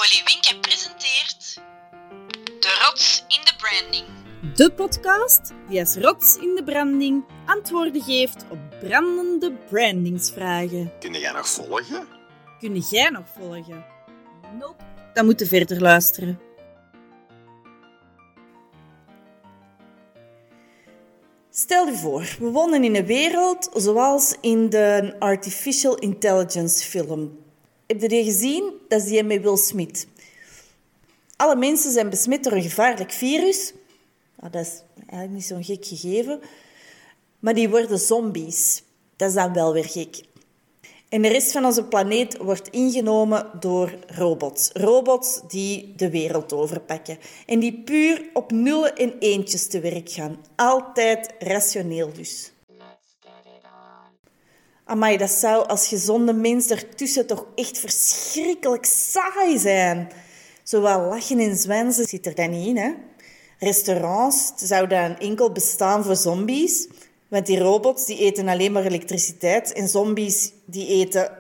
Polly Winke presenteert De Rots in de Branding. De podcast die als rots in de branding antwoorden geeft op brandende brandingsvragen. Kun jij nog volgen? Kun jij nog volgen? Nope. Dan moet je verder luisteren. Stel je voor, we wonen in een wereld zoals in de Artificial Intelligence film. Heb je die gezien? Dat is die met Will Smith. Alle mensen zijn besmet door een gevaarlijk virus. Nou, dat is eigenlijk niet zo'n gek gegeven. Maar die worden zombies. Dat is dan wel weer gek. En de rest van onze planeet wordt ingenomen door robots. Robots die de wereld overpakken. En die puur op nullen en eentjes te werk gaan. Altijd rationeel dus. Amai, dat zou als gezonde mens ertussen toch echt verschrikkelijk saai zijn. Zowel lachen en zwensen zit er dan niet in, hè? Restaurants zouden enkel bestaan voor zombies. Want die robots die eten alleen maar elektriciteit. En zombies die eten...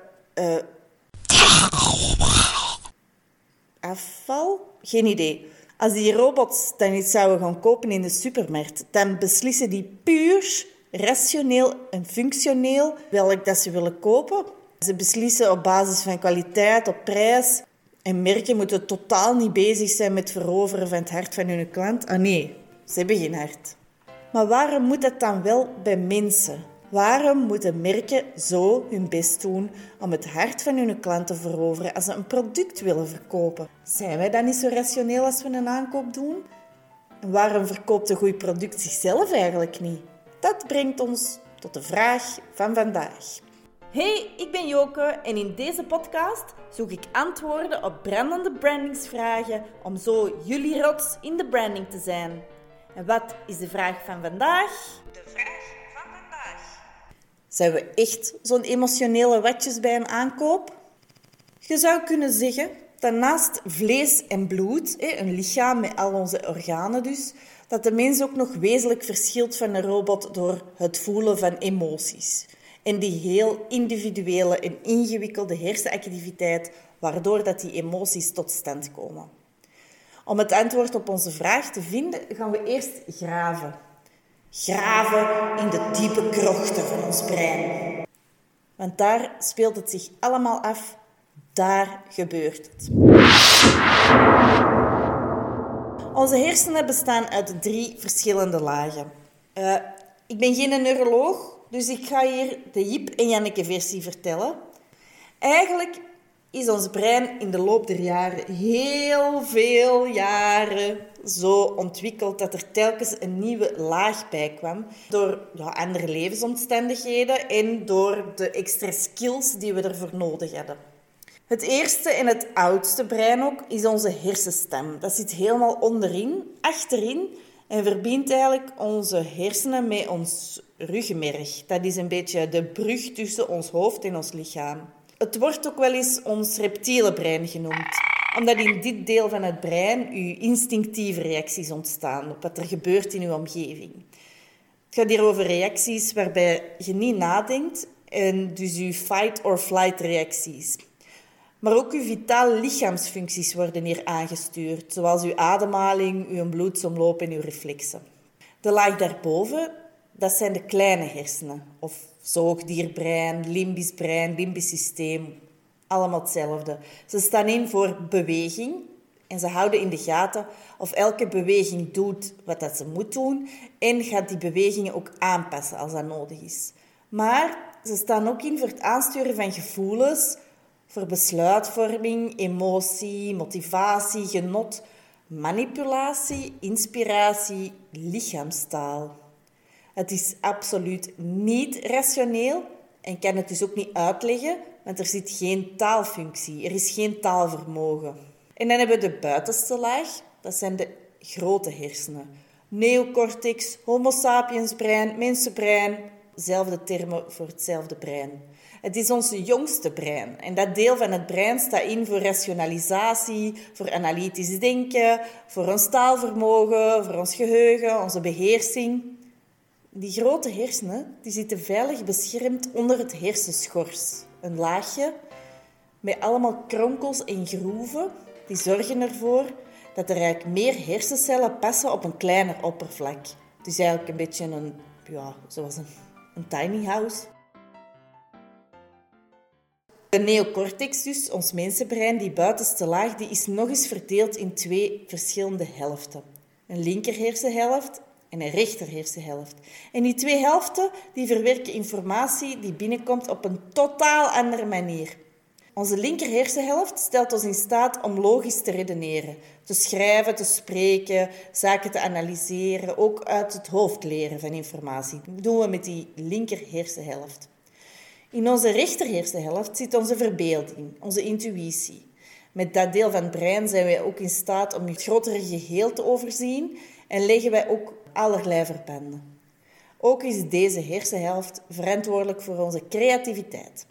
afval? Geen idee. Als die robots dan iets zouden gaan kopen in de supermarkt, dan beslissen die puur rationeel en functioneel welk dat ze willen kopen. Ze beslissen op basis van kwaliteit, op prijs. En merken moeten totaal niet bezig zijn met het veroveren van het hart van hun klant. Ah nee, ze hebben geen hart. Maar waarom moet dat dan wel bij mensen? Waarom moeten merken zo hun best doen om het hart van hun klant te veroveren als ze een product willen verkopen? Zijn wij dan niet zo rationeel als we een aankoop doen? En waarom verkoopt een goed product zichzelf eigenlijk niet? Dat brengt ons tot de vraag van vandaag. Hey, ik ben Joke en in deze podcast zoek ik antwoorden op brandende brandingsvragen om zo jullie rots in de branding te zijn. En wat is de vraag van vandaag? De vraag van vandaag. Zijn we echt zo'n emotionele watjes bij een aankoop? Je zou kunnen zeggen dat naast vlees en bloed, een lichaam met al onze organen dus, dat de mens ook nog wezenlijk verschilt van een robot door het voelen van emoties. En die heel individuele en ingewikkelde hersenactiviteit, waardoor dat die emoties tot stand komen. Om het antwoord op onze vraag te vinden, gaan we eerst graven. Graven in de diepe krochten van ons brein. Want daar speelt het zich allemaal af. Daar gebeurt het. Onze hersenen bestaan uit 3 verschillende lagen. Ik ben geen neuroloog, dus ik ga hier de Jip en Janneke versie vertellen. Eigenlijk is ons brein in de loop der jaren, heel veel jaren, zo ontwikkeld dat er telkens een nieuwe laag bij kwam. Door andere levensomstandigheden en door de extra skills die we ervoor nodig hadden. Het eerste en het oudste brein ook is onze hersenstam. Dat zit helemaal onderin, achterin, en verbindt eigenlijk onze hersenen met ons ruggenmerg. Dat is een beetje de brug tussen ons hoofd en ons lichaam. Het wordt ook wel eens ons reptiele brein genoemd, omdat in dit deel van het brein uw instinctieve reacties ontstaan op wat er gebeurt in uw omgeving. Het gaat hier over reacties waarbij je niet nadenkt, en dus uw fight-or-flight reacties. Maar ook uw vitale lichaamsfuncties worden hier aangestuurd, zoals uw ademhaling, uw bloedsomloop en uw reflexen. De laag daarboven, dat zijn de kleine hersenen, of zoogdierbrein, limbisch systeem, allemaal hetzelfde. Ze staan in voor beweging en ze houden in de gaten of elke beweging doet wat dat ze moet doen en gaat die bewegingen ook aanpassen als dat nodig is. Maar ze staan ook in voor het aansturen van gevoelens, voor besluitvorming, emotie, motivatie, genot, manipulatie, inspiratie, lichaamstaal. Het is absoluut niet rationeel en kan het dus ook niet uitleggen, want er zit geen taalfunctie, er is geen taalvermogen. En dan hebben we de buitenste laag, dat zijn de grote hersenen. Neocortex, homo sapiens brein, mensenbrein, zelfde termen voor hetzelfde brein. Het is ons jongste brein en dat deel van het brein staat in voor rationalisatie, voor analytisch denken, voor ons taalvermogen, voor ons geheugen, onze beheersing. Die grote hersenen die zitten veilig beschermd onder het hersenschors, een laagje met allemaal kronkels en groeven. Die zorgen ervoor dat er eigenlijk meer hersencellen passen op een kleiner oppervlak. Het is eigenlijk een beetje zoals een tiny house. De neocortex dus, ons mensenbrein, die buitenste laag, die is nog eens verdeeld in 2 verschillende helften. Een linker hersenhelft en een rechter hersenhelft. En die 2 helften die verwerken informatie die binnenkomt op een totaal andere manier. Onze linker hersenhelft stelt ons in staat om logisch te redeneren, te schrijven, te spreken, zaken te analyseren, ook uit het hoofd leren van informatie. Dat doen we met die linker hersenhelft. In onze rechter hersenhelft zit onze verbeelding, onze intuïtie. Met dat deel van het brein zijn wij ook in staat om het grotere geheel te overzien en leggen wij ook allerlei verbanden. Ook is deze hersenhelft verantwoordelijk voor onze creativiteit.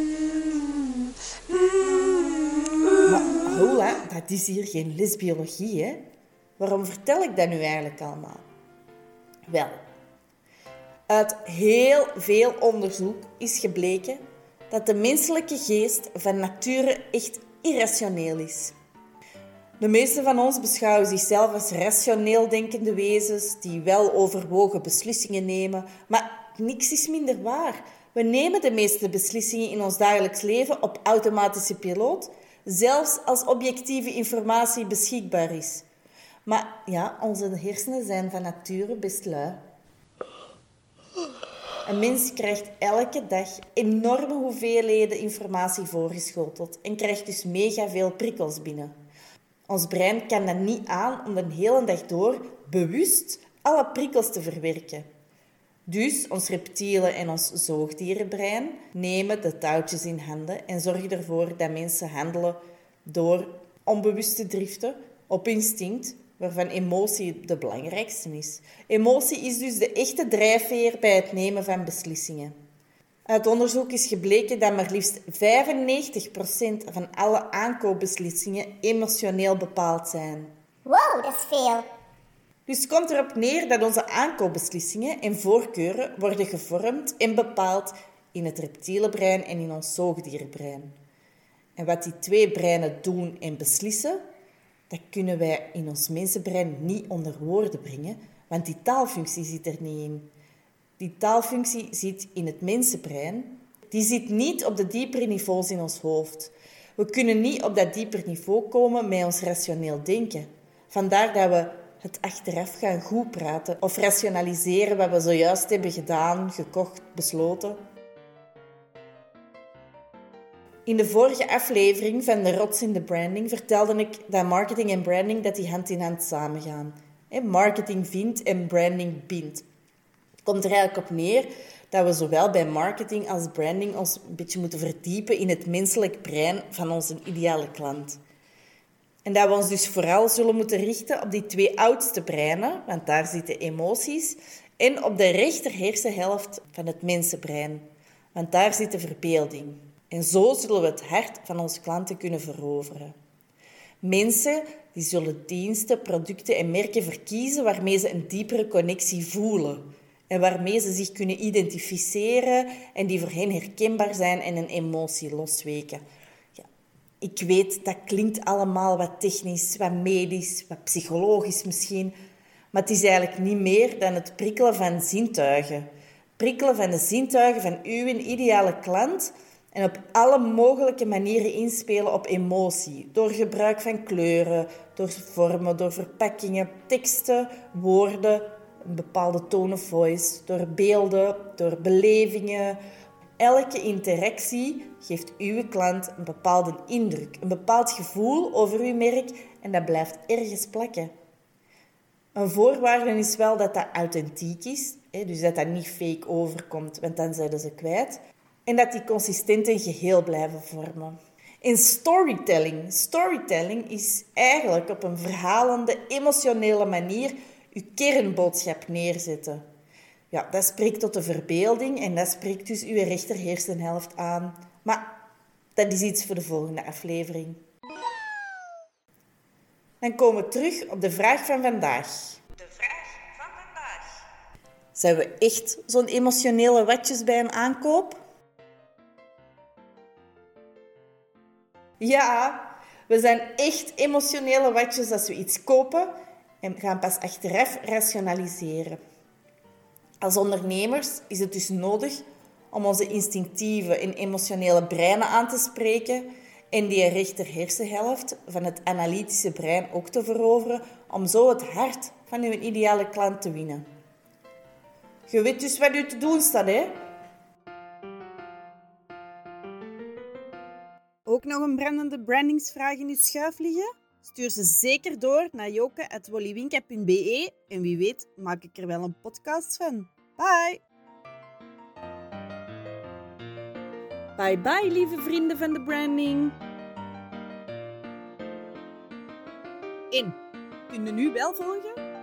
Maar hola, dat is hier geen lesbiologie, hè? Waarom vertel ik dat nu eigenlijk allemaal? Wel, uit heel veel onderzoek is gebleken dat de menselijke geest van nature echt irrationeel is. De meesten van ons beschouwen zichzelf als rationeel denkende wezens die wel overwogen beslissingen nemen, maar niks is minder waar. We nemen de meeste beslissingen in ons dagelijks leven op automatische piloot, zelfs als objectieve informatie beschikbaar is. Maar ja, onze hersenen zijn van nature best lui. Een mens krijgt elke dag enorme hoeveelheden informatie voorgeschoteld en krijgt dus mega veel prikkels binnen. Ons brein kan dat niet aan om de hele dag door bewust alle prikkels te verwerken. Dus ons reptiele en ons zoogdierenbrein nemen de touwtjes in handen en zorgen ervoor dat mensen handelen door onbewuste driften op instinct, waarvan emotie de belangrijkste is. Emotie is dus de echte drijfveer bij het nemen van beslissingen. Uit onderzoek is gebleken dat maar liefst 95% van alle aankoopbeslissingen emotioneel bepaald zijn. Wow, dat is veel. Dus het komt erop neer dat onze aankoopbeslissingen en voorkeuren worden gevormd en bepaald in het reptiele brein en in ons zoogdierenbrein. En wat die 2 breinen doen en beslissen, dat kunnen wij in ons mensenbrein niet onder woorden brengen, want die taalfunctie zit er niet in. Die taalfunctie zit in het mensenbrein. Die zit niet op de diepere niveaus in ons hoofd. We kunnen niet op dat dieper niveau komen met ons rationeel denken. Vandaar dat we het achteraf gaan goed praten of rationaliseren wat we zojuist hebben gedaan, gekocht, besloten. In de vorige aflevering van de Rots in de Branding vertelde ik dat marketing en branding dat die hand in hand samengaan. Marketing vindt en branding bindt. Het komt er eigenlijk op neer dat we zowel bij marketing als branding ons een beetje moeten verdiepen in het menselijk brein van onze ideale klant. En dat we ons dus vooral zullen moeten richten op die 2 oudste breinen, want daar zitten emoties, en op de rechter hersenhelft van het mensenbrein, want daar zit de verbeelding. En zo zullen we het hart van onze klanten kunnen veroveren. Mensen die zullen diensten, producten en merken verkiezen waarmee ze een diepere connectie voelen en waarmee ze zich kunnen identificeren en die voor hen herkenbaar zijn en een emotie losweken. Ja, ik weet, dat klinkt allemaal wat technisch, wat medisch, wat psychologisch misschien, maar het is eigenlijk niet meer dan het prikkelen van zintuigen. Prikkelen van de zintuigen van uw ideale klant en op alle mogelijke manieren inspelen op emotie. Door gebruik van kleuren, door vormen, door verpakkingen, teksten, woorden, een bepaalde tone of voice, door beelden, door belevingen. Elke interactie geeft uw klant een bepaalde indruk, een bepaald gevoel over uw merk en dat blijft ergens plakken. Een voorwaarde is wel dat dat authentiek is, dus dat dat niet fake overkomt, want dan zijn ze kwijt. En dat die consistent een geheel blijven vormen. En storytelling is eigenlijk op een verhalende, emotionele manier uw kernboodschap neerzetten. Ja, dat spreekt tot de verbeelding en dat spreekt dus uw rechter hersenhelft aan. Maar dat is iets voor de volgende aflevering. Dan komen we terug op de vraag van vandaag. De vraag van vandaag. Zijn we echt zo'n emotionele watjes bij een aankoop? Ja, we zijn echt emotionele watjes als we iets kopen en gaan pas achteraf rationaliseren. Als ondernemers is het dus nodig om onze instinctieve en emotionele breinen aan te spreken en die rechter hersenhelft van het analytische brein ook te veroveren om zo het hart van uw ideale klant te winnen. Je weet dus wat u te doen staat, hè? Ook nog een brandende brandingsvraag in uw schuif liggen? Stuur ze zeker door naar joke@wollywinka.be en wie weet maak ik er wel een podcast van. Bye! Bye bye, lieve vrienden van de branding. En, kun je nu wel volgen?